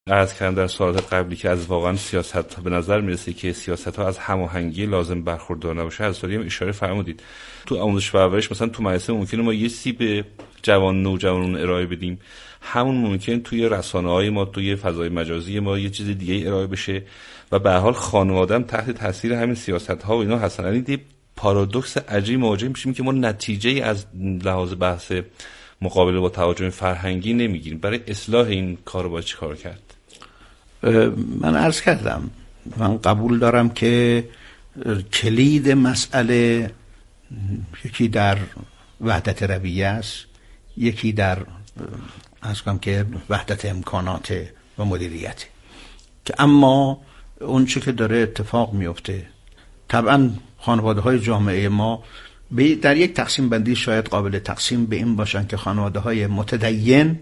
عرض کردم در سوالات قبلی که از واقعا سیاست به نظر میرسه که سیاست ها از هماهنگی لازم برخوردار نباشه. از داریم اشاره فرمودید تو آموزش و پرورش مثلا تو مدرسه ممکنه ما یه چیزی به نوجوانان ارائه بدیم، همون ممکن توی رسانه‌های ما، توی فضای مجازی ما یه چیز دیگه ارائه بشه و به هر حال خانواده هم تحت تاثیر همین سیاست‌ها و اینا هستن. یعنی یه پارادوکس عجیب مواجه میشیم که ما نتیجه از لحاظ بحث مقابله با تهاجم فرهنگی نمیگیریم. برای اصلاح این کار باید چی کار کرد؟ من عرض کردم من قبول دارم که کلید مسئله یکی در وحدت رویه است، یکی در که وحدت امکانات و مدیریت، که اما اون چه که داره اتفاق میفته طبعا خانواده های جامعه ما در یک تقسیم بندی شاید قابل تقسیم به این باشن که خانواده های متدین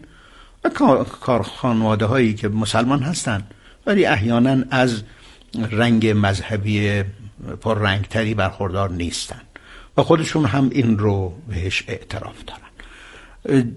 و خانواده هایی که مسلمان هستن ولی احیانا از رنگ مذهبی پررنگتری برخوردار نیستن و خودشون هم این رو بهش اعتراف دارن.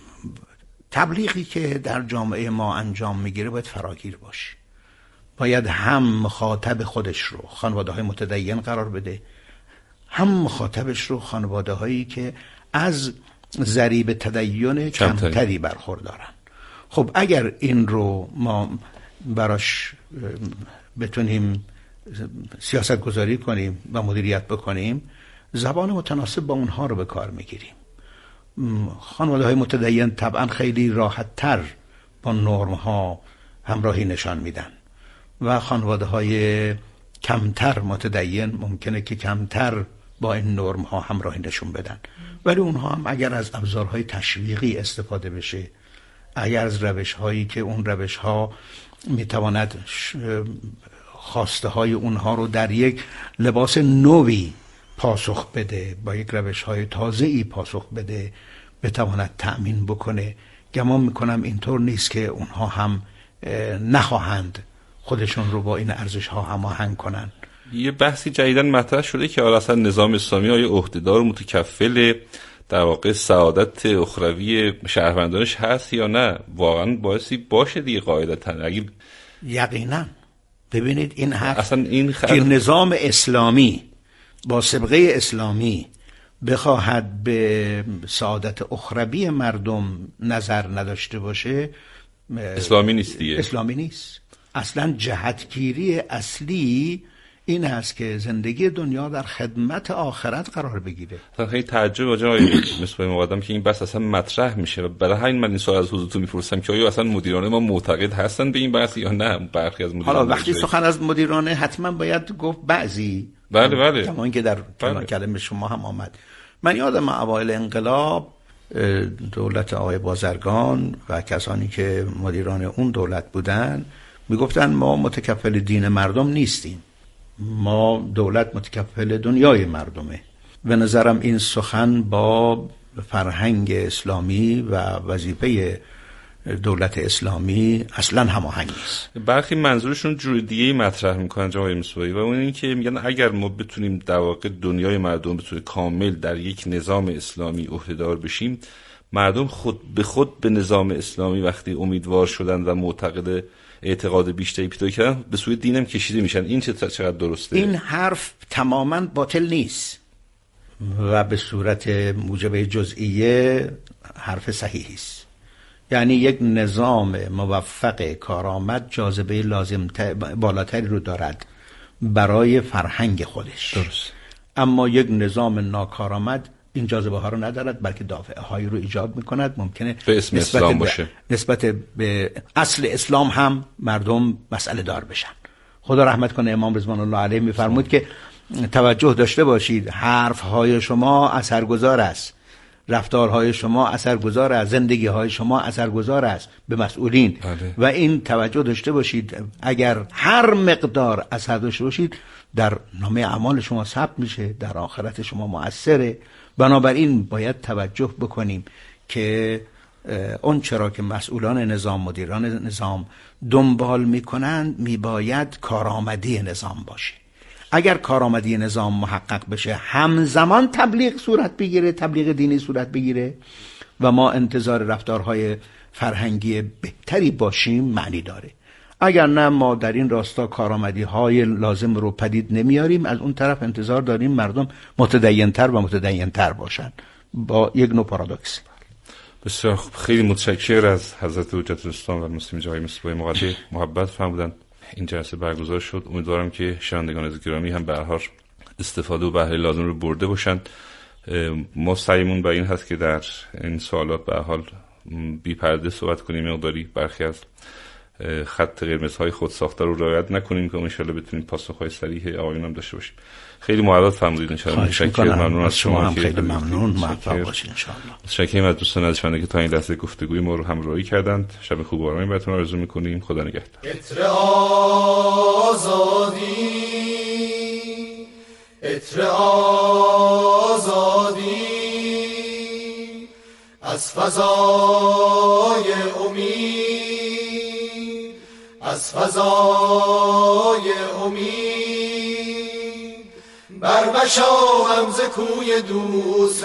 تبلیغی که در جامعه ما انجام میگیره باید فراگیر باشه، باید هم مخاطب خودش رو خانواده های متدین قرار بده، هم مخاطبش رو خانواده هایی که از ضریب تدین کمتری برخوردارن. خب اگر این رو ما براش بتونیم سیاست گذاری کنیم و مدیریت بکنیم، زبان متناسب با اونها رو به کار میگیریم. خانواده های متدین طبعا خیلی راحت تر با نرم ها همراهی نشان میدن و خانواده های کمتر متدین ممکنه که کمتر با این نرم ها همراهی نشون بدن، ولی اونها هم اگر از ابزارهای تشویقی استفاده بشه، اگر از روش هایی که اون روش ها میتواند خواسته های اونها رو در یک لباس نوی پاسخ بده، با یک روش های تازه‌ای پاسخ بده، بتواند تأمین بکنه، گمان میکنم اینطور نیست که اونها هم نخواهند خودشون رو با این ارزش ها هماهنگ کنن. یه بحثی جدیداً مطرح شده که اصلا نظام اسلامی آیا عهدهدار متکفل در واقع سعادت اخروی شهروندانش هست یا نه؟ واقعا بایستی باشه دیگه قاعدتاً. یقینا ببینید این حرف که نظام اسلامی با سابقه اسلامی بخواهد به سعادت اخروی مردم نظر نداشته باشه اسلامی نیست دیگه. اسلامی نیست. اصلا جهتگیری اصلی این هست که زندگی دنیا در خدمت آخرت قرار بگیره. خیلی تعجب واجه مثل مقدم که این بحث اصلا مطرح میشه و برای همین من این سوال از حضورتون میپرسم که آیا اصلا مدیران ما معتقد هستن به این بحث یا نه؟ برخی از مدیران. حالا وقتی سخن از مدیران حتما باید گفت بعضی. بله. کما اینکه در کلمه شما هم آمد. من یادم اوایل انقلاب دولت آقای بازرگان و کسانی که مدیران اون دولت بودن میگفتن ما متکفل دین مردم نیستیم، ما دولت متکفل دنیای مردمه. به نظرم این سخن با فرهنگ اسلامی و وظیفه دولت اسلامی اصلا هماهنگ نیست. برخی منظورشون جور دیگه مطرح میکنن جناب مصباحی و اون این که میگن اگر ما بتونیم در واقع دنیای مردم به طور کامل در یک نظام اسلامی عهدهدار بشیم، مردم خود به نظام اسلامی وقتی امیدوار شدن و معتقد اعتقاد بیشتری پیدا کردن به سوی دینم کشیده میشن. این چقدر درسته؟ این حرف تماما باطل نیست و به صورت موجب جزئیه حرف صحیحی است. یعنی یک نظام موفق کارآمد جاذبه لازم بالاتری رو دارد برای فرهنگ خودش. درست. اما یک نظام ناکارآمد این جاذبه ها رو ندارد، بلکه دافعه هایی رو ایجاد میکند. ممکنه به اسم اسلام باشه، نسبت به اصل اسلام هم مردم مسئله دار بشن. خدا رحمت کنه امام رضوان الله علیه میفرمود که توجه داشته باشید، حرف های شما اثرگذار است، رفتارهای شما اثرگذار است، زندگی های شما اثرگذار است به مسئولین. و این توجه داشته باشید اگر هر مقدار اثر داشته باشید در نامه اعمال شما ثبت میشه، در آخرت شما مؤثره. بنابراین باید توجه بکنیم که اون چرا که مسئولان نظام، مدیران نظام دنبال میکنند میباید کارآمدی نظام باشه. اگر کارآمدی نظام محقق بشه، همزمان تبلیغ صورت بگیره، تبلیغ دینی صورت بگیره و ما انتظار رفتارهای فرهنگی بهتری باشیم معنی داره. اگر نه ما در این راستا کارآمدی‌های لازم رو پدید نمیاریم، از اون طرف انتظار داریم مردم متدین‌تر و متدین‌تر باشن، با یک نوع پارادوکس. بسیار خوب، خیلی متشکرم از حضرت حجت الاسلام و مسلم جای مصباح مقدم محبت فرمودن. این جلسه برگزار شد. امیدوارم که شنوندگان عزیز گرامی هم به هر حال استفاده و بهره لازم رو برده باشن. ما سعیمون به این هست که در این سوالات به هر حال بی پرده صحبت کنیم، مقداری برخی از خط قرمزهای خود ساخته رو رعایت نکنیم که ان شاءالله بتونیم پاسخهای صریح آقایون هم داشته باشیم. خیلی محبت فرمودید. ان شاءالله متشکرم. ممنون از شما. هم خیلی ممنون. موفق باشید ان شاءالله. متشکرم از دوستان عزیزی که تا این لحظه گفتگوی ما رو همراهی کردند. شب خوب و آرامی براتون آرزو می‌کنیم. خدا نگهدار. عطر آزادی، عطر آزادی از فضای امید، از فضای امید برمشاهم ز کوی دوست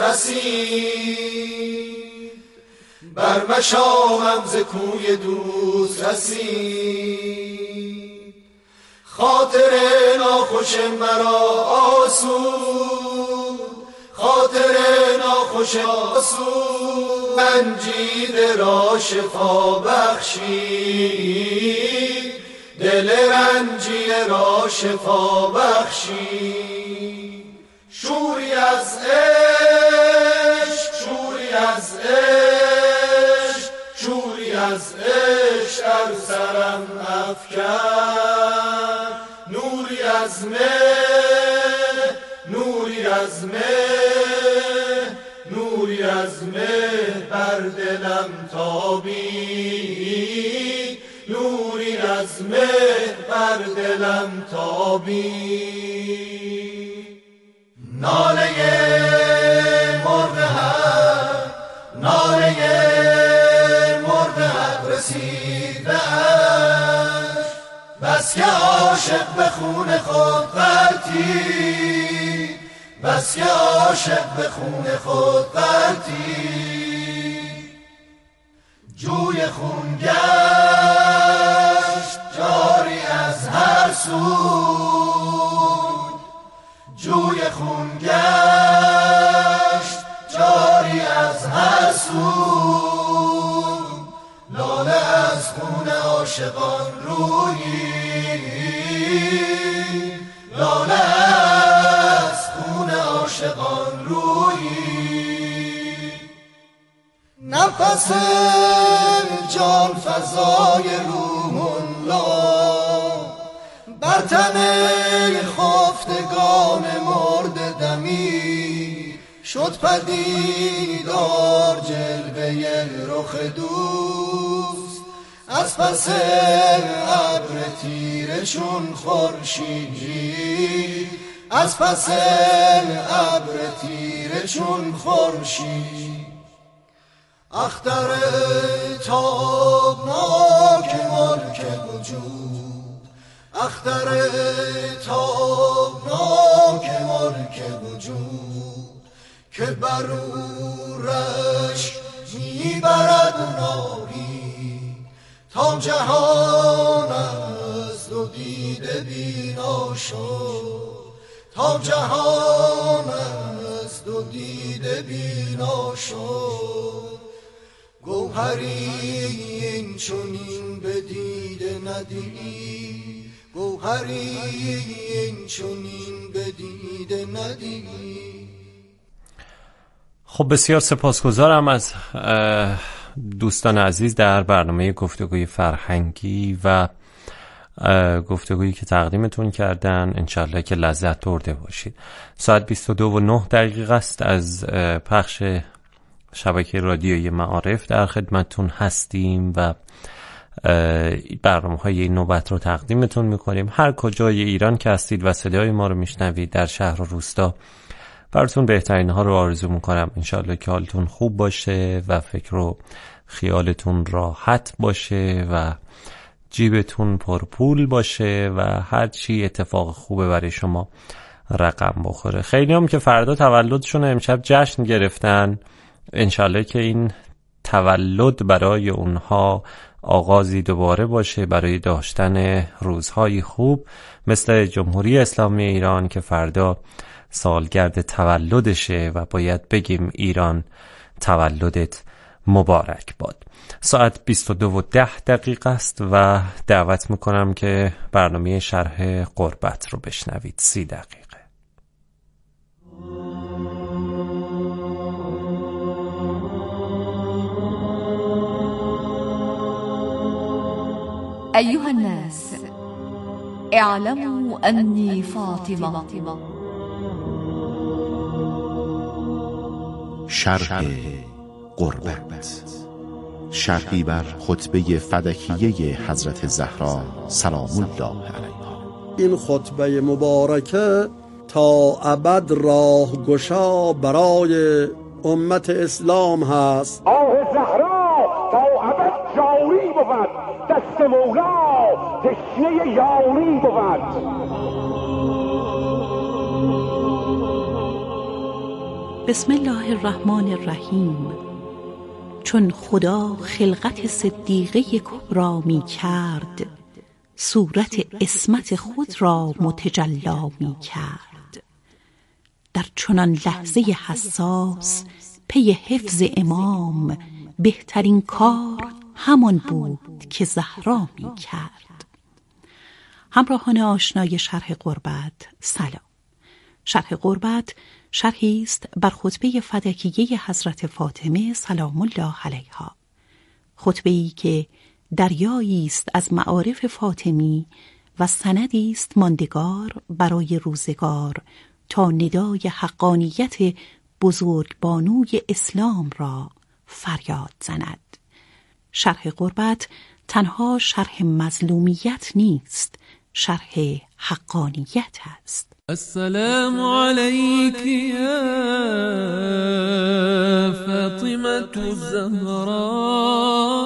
رسید، برمشاهم ز کوی دوست رسید. خاطر ناخوش مرا آسود، خاطر ناخوش آسود رنجیده را شفا بخشید، دل رنجیده را شفا بخشید. شوری از عشق، شوری از عشق، شوری از عشق در سرم افکن، نوری از مه، نوری از مه، نوری از مه بر دلم تابید، نوری از مه بر دلم تابید. ناله مرغ حق، ناله مرغ حق رسید به عرش، بس که عاشق به خون خود غلطید، بس که عاشق به خون خود غلطید. جوی خون گشت جاری از هر سو، جوی خون گشت جاری از هر سو. لاله از خون عاشقان رویی، لاله از خون عاشقان رویی. نفس جان فضای روح الله بر تن خفتگان مرده دمی شد پدیدار جلوه رخ دوست از پس ابر تیره چون خورشید، از پس ابر تیره چون خورشید. اختر تابناک ملک وجود، اختر تابناک ملک وجود که برورش میبرد ناری تا جهان از دو دیده بینا شد، تا جهان از دو دیده بینا شد. گوهری این چنین به دیده ندیدی، گوهری این چنین به دیده ندیدی. خب بسیار سپاسگزارم از دوستان عزیز در برنامه گفتگوی فرهنگی و گفتگویی که تقدیمتون کردن. انشالله که لذت برده باشید. ساعت 22:09 است از پخش شبکه رادیویی معارف در خدمتتون هستیم و برنامه‌های این نوبت رو تقدیمتون می‌کنیم. هر کجای ایران که هستید و صدای ما رو میشنوید، در شهر و روستا، براتون بهترین ها رو آرزو می‌کنم. انشالله که حالتون خوب باشه و فکر و خیالتون راحت باشه و جیبتون پرپول باشه و هر چی اتفاق خوبه برای شما رقم بخوره. خیلی هم که فردا تولدشون امشب جشن گرفتن، انشالله که این تولد برای اونها آغازی دوباره باشه برای داشتن روزهای خوب، مثل جمهوری اسلامی ایران که فردا سالگرد تولدشه و باید بگیم ایران تولدت مبارک باد. ساعت 22:10 است و دعوت میکنم که برنامه شرح قربت رو بشنوید. 30 دقیقه. أيها الناس، اعلموا أني فاطمة. شرح قربت، شرحی بر خطبه فدکیه حضرت زهرا سلام الله علیها. این خطبه مبارکه تا ابد راه گشا برای امت اسلام هست. آه زهرا تا ابد جاری بود، دست مولا تشنه یاری بود. بسم الله الرحمن الرحیم. چون خدا خلقت صدیقه کبرا می کرد، صورت عصمت خود را متجلا می کرد. در چنان لحظه حساس پی حفظ امام، بهترین کار همان بود که زهرا می کرد. همراهان آشنای شرح قربت سلام. شرح قربت شرحی است بر خطبه فدکیه حضرت فاطمه سلام الله علیها. خطبه‌ای که دریایی است از معارف فاطمی و سندی است ماندگار برای روزگار تا ندای حقانیت بزرگبانوی اسلام را فریاد زند. شرح قربت تنها شرح مظلومیت نیست، شرح حقانیت است. السلام عليك يا فاطمة الزهراء.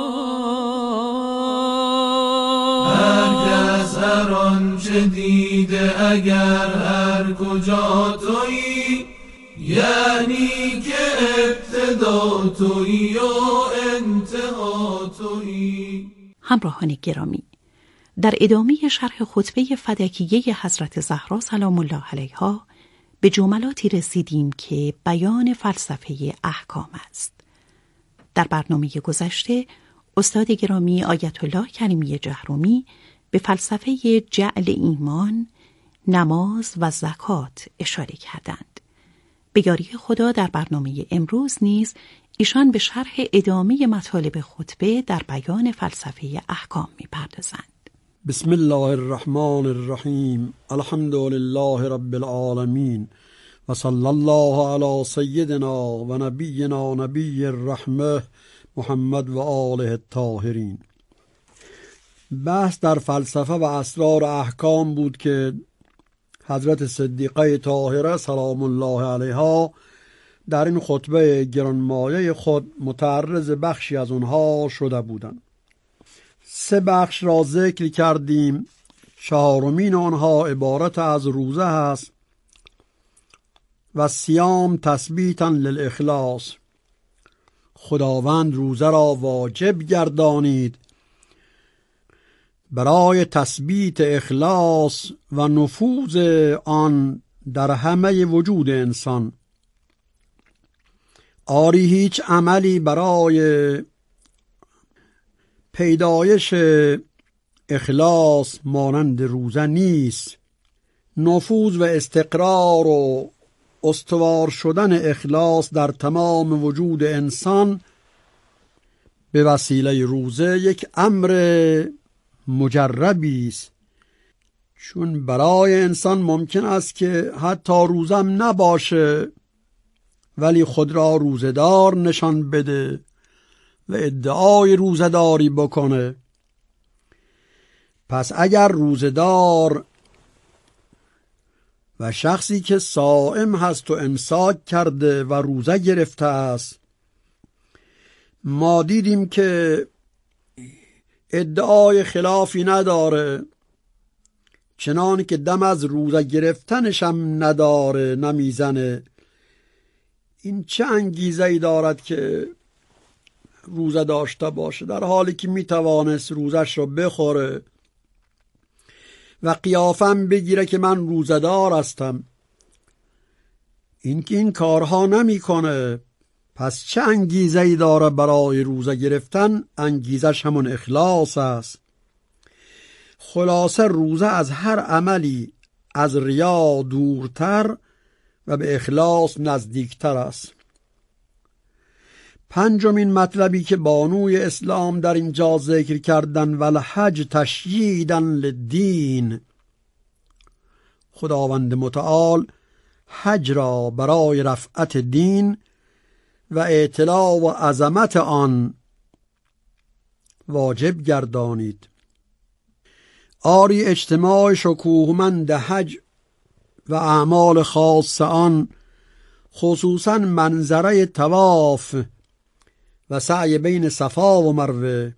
هرکس هر آنچه دیده اگر هر کجا تویی، یعنی که ابتدا تویی و انتها تویی. همراهان گرامی، در ادامه شرح خطبه فدکیه حضرت زهرا سلام الله علیها به جملاتی رسیدیم که بیان فلسفه احکام است. در برنامه گذشته استاد گرامی آیت الله کریمی جهرومی به فلسفه جعل ایمان، نماز و زکات اشاره کردند. به یاری خدا در برنامه امروز نیز ایشان به شرح ادامه مطالب خطبه در بیان فلسفه احکام می‌پردازند. بسم الله الرحمن الرحیم. الحمد لله رب العالمین و صلی الله علی سیدنا و نبینا نبی الرحمه محمد و آله الطاهرین. بحث در فلسفه و اسرار احکام بود که حضرت صدیقه طاهره سلام الله علیها در این خطبه گرانمایه خود متعرض بخشی از اونها شده بودند. 3 بخش را ذکر کردیم. 4مین آنها عبارت از روزه است و صیام تثبیتا للاخلاص. خداوند روزه را واجب گردانید برای تثبیت اخلاص و نفوذ آن در همه وجود انسان. آری هیچ عملی برای پیدایش اخلاص مانند روزه نیست. نفوذ و استقرار و استوار شدن اخلاص در تمام وجود انسان به وسیله روزه یک امر مجربی است، چون برای انسان ممکن است که حتی روزم نباشه ولی خود را روزدار نشان بده و ادعای روزداری بکنه. پس اگر روزدار و شخصی که صائم هست و امساک کرده و روزه گرفته است، ما دیدیم که ادعای خلافی نداره، چنان که دم از روزه گرفتنش هم نداره، نمیزنه. این چه انگیزه‌ای دارد که روزه داشته باشه در حالی که میتوانست روزش رو بخوره و قیافم بگیره که من روزه‌دار هستم، این که این کارها نمیکنه، پس چه انگیزه‌ای داره برای روزه گرفتن؟ انگیزش همون اخلاص است. خلاصه روزه از هر عملی از ریا دورتر و به اخلاص نزدیکتر است. پنجمین مطلبی که بانوی اسلام در اینجا ذکر کردن، والحج تشییداً للدین، خداوند متعال حج را برای رفعت دین و اطلاع و عظمت آن واجب گردانید. آری اجتماع شکوهمند حج و اعمال خاص آن، خصوصا منظره طواف و سعی بین صفا و مروه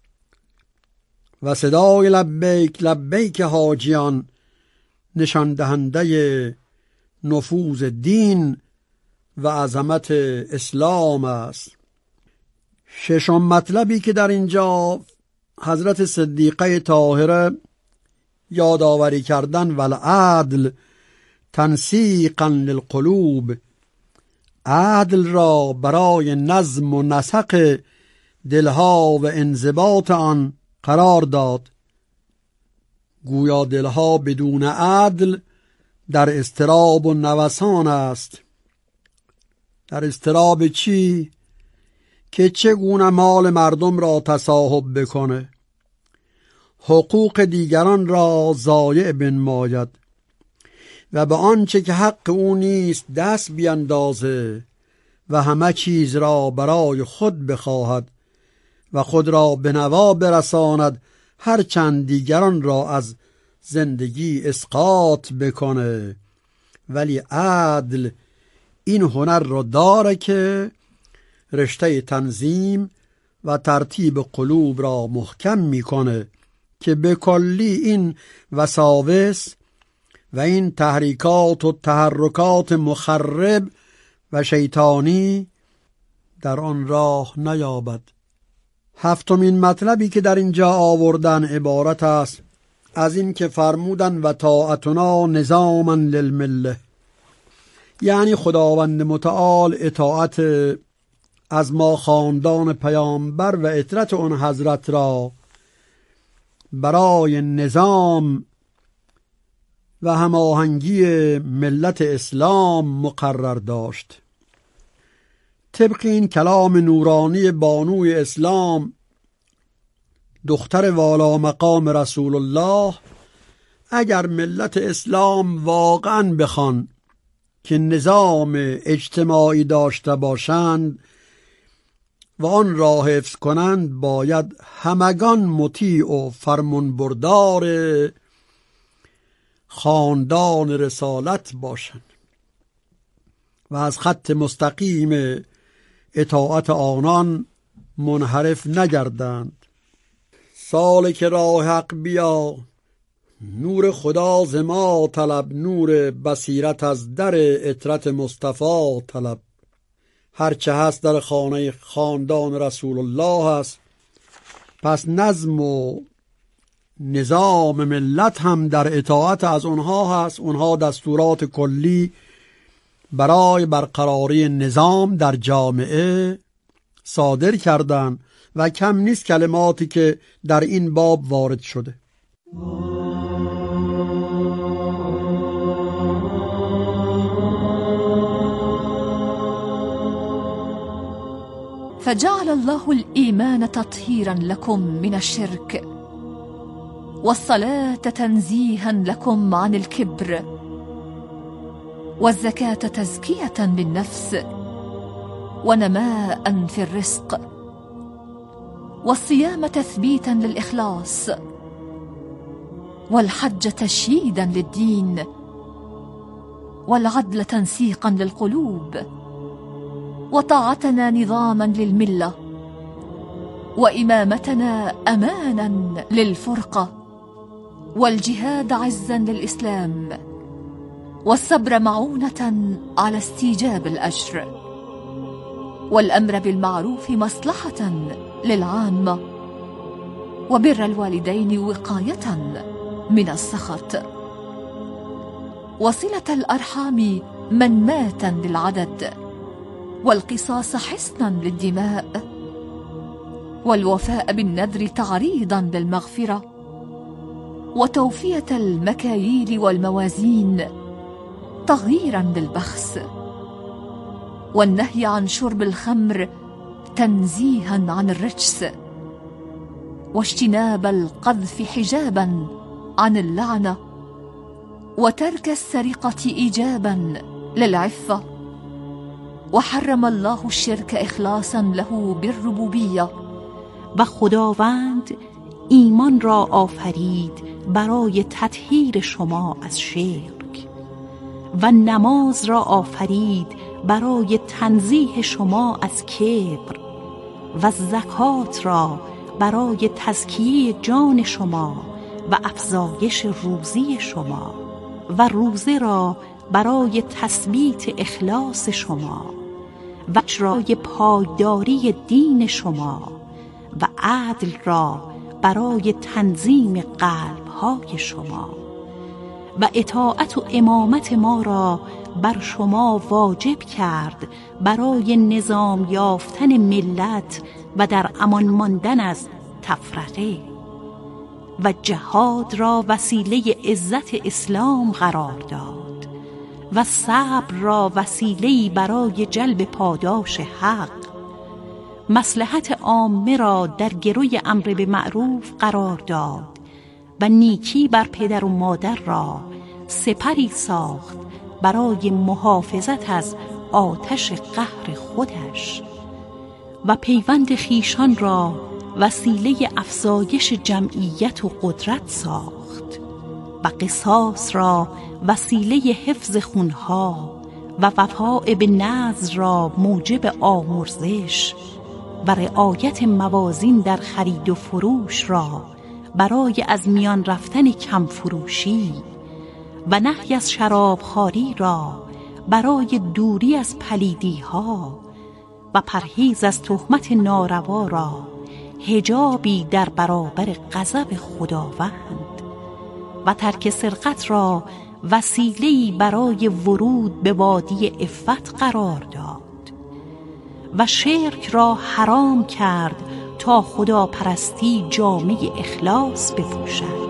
و صدای لبیک لبیک حاجیان، نشان دهنده نفوذ دین و عظمت اسلام است. ششم مطلبی که در اینجا حضرت صدیقه طاهره یادآوری کردن، والعدل تنسیقا للقلوب، عدل را برای نظم و نسق دلها و انضباط آن قرار داد. گویا دلها بدون عدل در اضطراب و نوسان است. در اضطراب چی؟ که چگونه مال مردم را تصاحب بکنه، حقوق دیگران را ضایع بنماید و به آنچه که حق او نیست دست بیندازه و همه چیز را برای خود بخواهد و خود را به نوا برساند، هرچند دیگران را از زندگی اسقاط بکنه. ولی عدل این هنر را داره که رشته تنظیم و ترتیب قلوب را محکم میکنه که به کلی این وساوس و این تحریکات و تحرکات مخرب و شیطانی در آن راه نیابد. هفتمین مطلبی که در اینجا آوردن عبارت است از این که فرمودن و طاعتنا نظاما للمله، یعنی خداوند متعال اطاعت از ما خاندان پیامبر و اطرت اون حضرت را برای نظام و هماهنگی ملت اسلام مقرر داشت. طبق این کلام نورانی بانوی اسلام، دختر والا مقام رسول الله، اگر ملت اسلام واقعا بخوان که نظام اجتماعی داشته باشند و آن را حفظ کنند، باید همگان مطیع و فرمانبردار خاندان رسالت باشند و از خط مستقیم اطاعت آنان منحرف نگردند. سالک راه حق بیا، نور خدا ز ما طلب، نور بصیرت از در اطرت مصطفی طلب. هرچه هست در خانه خاندان رسول الله است، پس نظم و نظام ملت هم در اطاعت از اونها هست. اونها دستورات کلی برای برقراری نظام در جامعه صادر کردند و کم نیست کلماتی که در این باب وارد شده. فجعل الله الإيمان تطهيرا لكم من الشرك، والصلاة تنزيها لكم عن الكبر، والزكاة تزكية للنفس ونماء في الرزق، والصيام تثبيتا للإخلاص، والحج تشييدا للدين، والعدل تنسيقا للقلوب، وطاعتنا نظاما للملة، وإمامتنا أمانا للفرقة، والجهاد عزا للإسلام، والصبر معونة على استيجاب الأجر. والأمر بالمعروف مصلحة للعامة، وبر الوالدين وقاية من السخط، وصلة الأرحام منماة للعدد، والقصاص حصنا للدماء، والوفاء بالنذر تعريضا للمغفرة، وتوفية المكاييل والموازين تغييرا للبخس، والنهي عن شرب الخمر تنزيها عن الرجس، واجتناب القذف حجابا عن اللعنة، وترك السرقة إيجابا للعفة، وحرم الله الشرك إخلاصا له بالربوبية. و خداوند ایمان را آفرید برای تطهیر شما از شرک، و نماز را آفرید برای تنزیه شما از کبر، و زکات را برای تزکیه جان شما و افزایش روزی شما، و روزه را برای تثبیت اخلاص شما، و اجرای پایداری دین شما، و عدل را برای تنظیم قلب‌های شما، و اطاعت و امامت ما را بر شما واجب کرد برای نظام یافتن ملت و در امان ماندن از تفرقه، و جهاد را وسیله عزت اسلام قرار داد، و صبر را وسیله‌ای برای جلب پاداش حق، مصلحت عامه را در گروی امر به معروف قرار داد، و نیکی بر پدر و مادر را سپری ساخت برای محافظت از آتش قهر خودش، و پیوند خیشان را وسیله افزایش جمعیت و قدرت ساخت، و قصاص را وسیله حفظ خونها، و وفاء به نذر را موجب آمرزش، و رعایت موازین در خرید و فروش را برای از میان رفتن کم فروشی، و نهی از شرابخواری را برای دوری از پلیدی ها، و پرهیز از تهمت ناروا را حجابی در برابر غضب خداوند، و ترک سرقت را وسیله‌ای برای ورود به وادی عفت قرار داد، و شرک را حرام کرد تا خداپرستی جامه اخلاص بپوشد.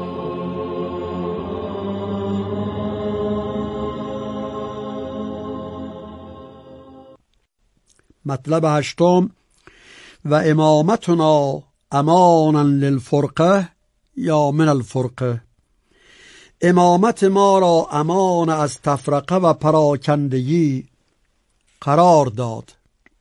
مطلب 8: و امامتنا امانا للفرقه یا من الفرقه. امامت ما را امان از تفرقه و پراکندگی قرار داد.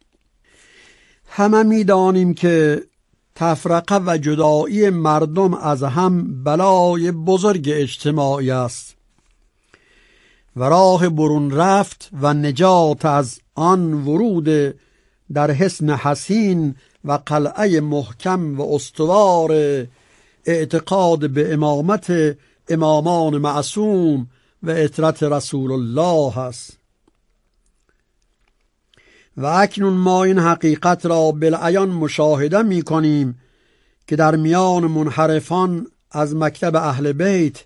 همه می دانیم که تفرقه و جدایی مردم از هم بلای بزرگ اجتماعی است و راه برون رفت و نجات از آن ورود در حصن حصین و قلعه محکم و استوار اعتقاد به امامت امامان معصوم و عترت رسول الله است. و اکنون ما این حقیقت را بالعیان مشاهده می کنیم که در میان منحرفان از مکتب اهل بیت،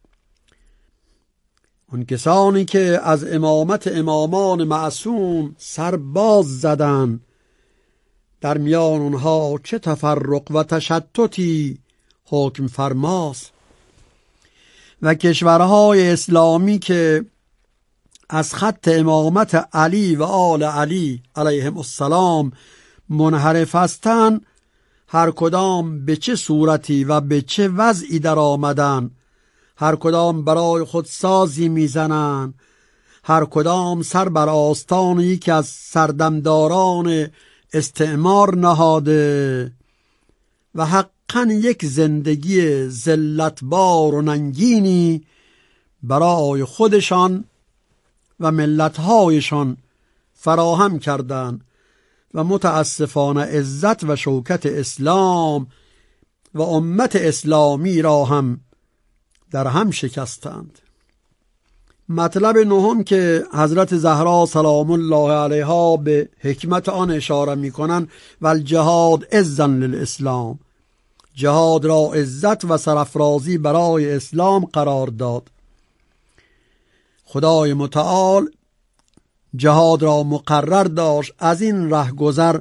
اون کسانی که از امامت امامان معصوم سر باز زدن، در میان اونها چه تفرق و تشتتی حکم فرماست و کشورهای اسلامی که از خط امامت علی و آل علی علیهم السلام منحرف هستند، هر کدام به چه صورتی و به چه وضعی در آمدن، هر کدام برای خود سازی میزنن، هر کدام سر بر آستان یکی از سردمداران استعمار نهاده و حقا یک زندگی ذلتبار و ننگینی برای خودشان و ملتهایشان فراهم کردند و متاسفانه عزت و شوکت اسلام و امت اسلامی را هم در هم شکستند. مطلب نهم که حضرت زهرا سلام الله علیها به حکمت آن اشاره می کنند و الجهاد عزا للاسلام، جهاد را عزت و سرافرازی برای اسلام قرار داد. خدای متعال جهاد را مقرر داشت، از این رهگذر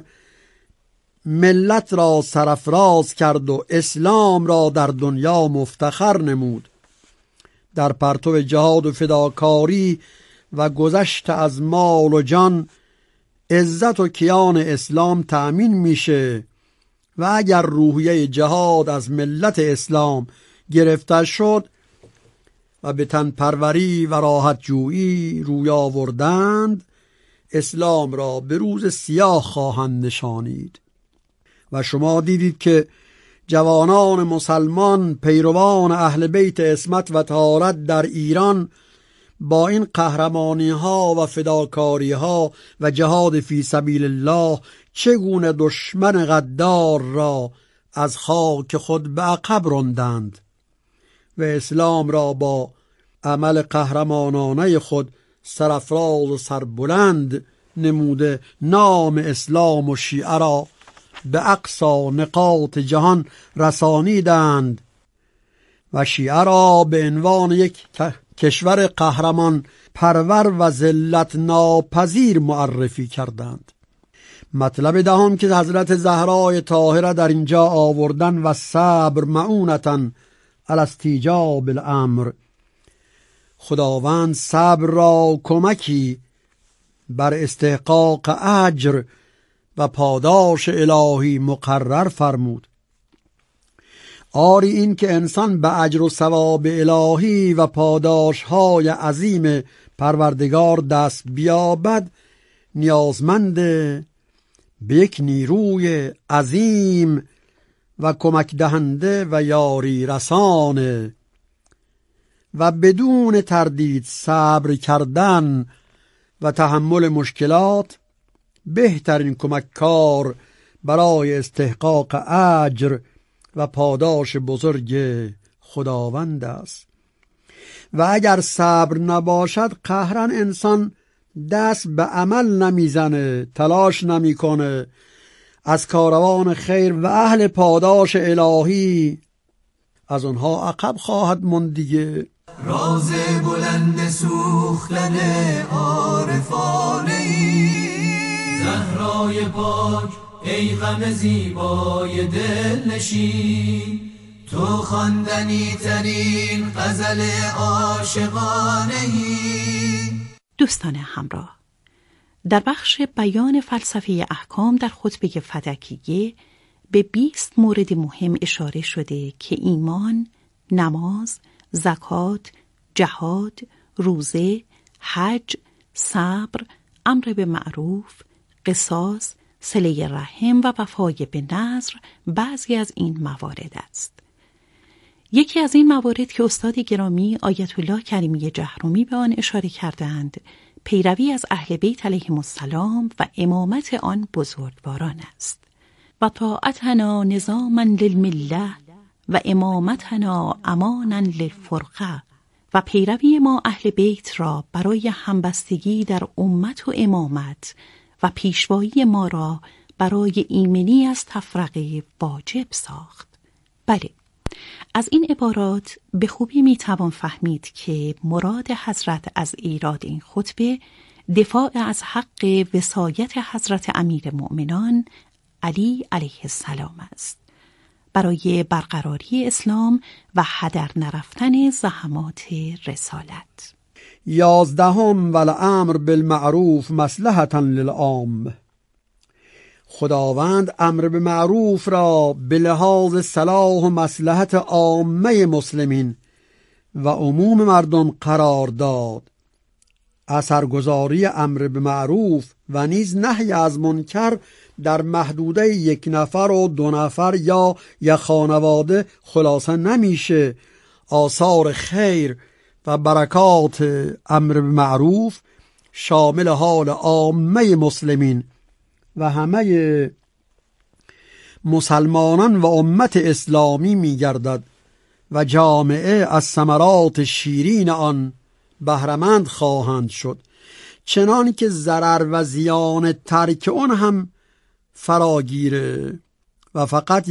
ملت را سرافراز کرد و اسلام را در دنیا مفتخر نمود. در پرتو جهاد و فداکاری و گذشت از مال و جان عزت و کیان اسلام تأمین میشه و اگر روحیه جهاد از ملت اسلام گرفته شد و به تن پروری و راحت جویی روی آوردند، اسلام را به روز سیاه خواهند نشانید. و شما دیدید که جوانان مسلمان پیروان اهل بیت عصمت و طهارت در ایران با این قهرمانی ها و فداکاری ها و جهاد فی سبیل الله چگونه دشمن غدار را از خاک خود به عقب راندند و اسلام را با عمل قهرمانانه خود سرافراز و سربلند نموده، نام اسلام و شیعه را به اقصا نقاط جهان رسانیدند و شیعه را به عنوان یک کشور قهرمان پرور و ذلت ناپذیر معرفی کردند. مطلب دهم که حضرت زهرای طاهره در اینجا آوردن و صبر معونتاً علی استیجاب الامر، خداوند صبر را کمکی بر استحقاق اجر و پاداش الهی مقرر فرمود. آری این که انسان به اجر و ثواب الهی و پاداش های عظیم پروردگار دست بیابد، نیازمند به یک نیروی عظیم و کمک دهنده و یاری رسانه و بدون تردید صبر کردن و تحمل مشکلات بهترین کمککار برای استحقاق اجر و پاداش بزرگ خداوند است. و اگر صبر نباشد قهرن انسان دست به عمل نمیزنه، تلاش نمیکنه، از کاروان خیر و اهل پاداش الهی از آنها عقب خواهد ماند دیگه. راز بلند سوختن عارفانه زهرای پاک، ای غم زیبای دل نشین، تو خواندنی ترین غزل عاشقانه. دوستان همراه، در بخش بیان فلسفه احکام در خطبه فدکیه به 20 مورد مهم اشاره شده که ایمان، نماز، زکات، جهاد، روزه، حج، صبر، امر به معروف، قصاص، صله رحم و وفای به نذر بعضی از این موارد است. یکی از این موارد که استاد گرامی آیت الله کریمی جهرمی به آن اشاره کردند، پیروی از اهل بیت علیهم السلام و امامت آن بزرگواران است. و طاعتنا نظاما للمله و امامتنا امانا للفرقه، و پیروی ما اهل بیت را برای همبستگی در امت و امامت و پیشوایی ما را برای ایمنی از تفرقه واجب ساخت. بله، از این عبارات به خوبی میتوان فهمید که مراد حضرت از ایراد این خطبه دفاع از حق وصایت حضرت امیرالمؤمنین علی علیه السلام است برای برقراری اسلام و هدر نرفتن زحمات رسالت. 11 والامر بالمعروف مصلحة للعام. خداوند امر به معروف را به لحاظ صلاح و مصلحت عامه مسلمین و عموم مردم قرار داد. اثرگذاری امر به معروف و نیز نهی از منکر در محدوده 1 نفر و 2 نفر یا یک خانواده خلاصه نمیشه. آثار خیر و برکات امر به معروف شامل حال عامه مسلمین و همه مسلمانان و امت اسلامی می گردد و جامعه از ثمرات شیرین آن بهره‌مند خواهند شد، چنان که ضرر و زیان ترک اون هم فراگیره و فقط